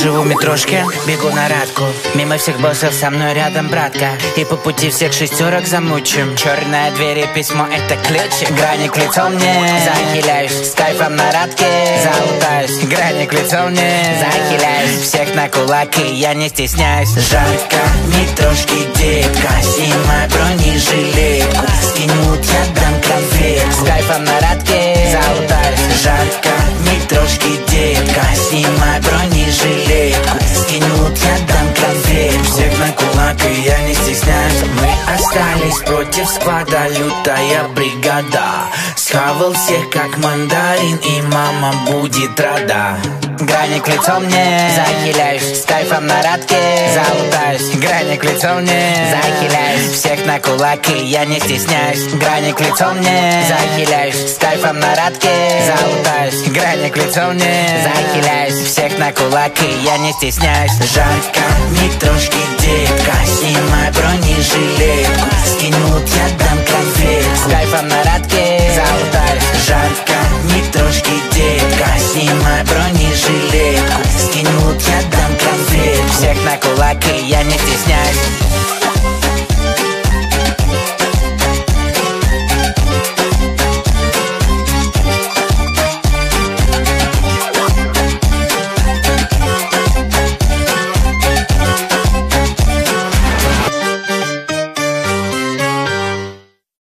Живу в метрошке, бегу на радку. Мимо всех боссов, со мной рядом братка. И по пути всех шестерок замучим. Черная дверь и письмо — это ключик. Граник лицо мне, захиляюсь. С кайфом на радке, залутаюсь. Граник лицо мне, захиляюсь. Всех на кулак, и я не стесняюсь. Жарко, метрошки, детка. Снимай бронежилетку. Скинут, я дам конфет. С кайфом на радке, залутаюсь. Жарко, метрошки, детка. Снимай бронежилетку. Скинут, я дам конфет. Всех на кулак, и я не стесняюсь. Мы остались против склада, лютая бригада. Схавал всех, как мандарин, и мама будет рада. Граник лицо мне, захиляюсь. С кайфом на радке, залутаюсь. Граник лицо мне, захиляюсь. Всех на кулак, и я не стесняюсь. Граник лицо мне, захиляюсь. С кайфом на радке, залутаюсь. Граник лицо мне, захиляюсь. Всех на кулак, и я не стесняюсь. Жарко, метрошки, детка. Снимай бронежилетку. Скинут, я дам конфет. С кайфом на радке, залутаюсь. Жарко, метрошки, детка. Снимай бронежилетку. Скинут, я дам конфет. Всех на кулак, и я не стесняюсь.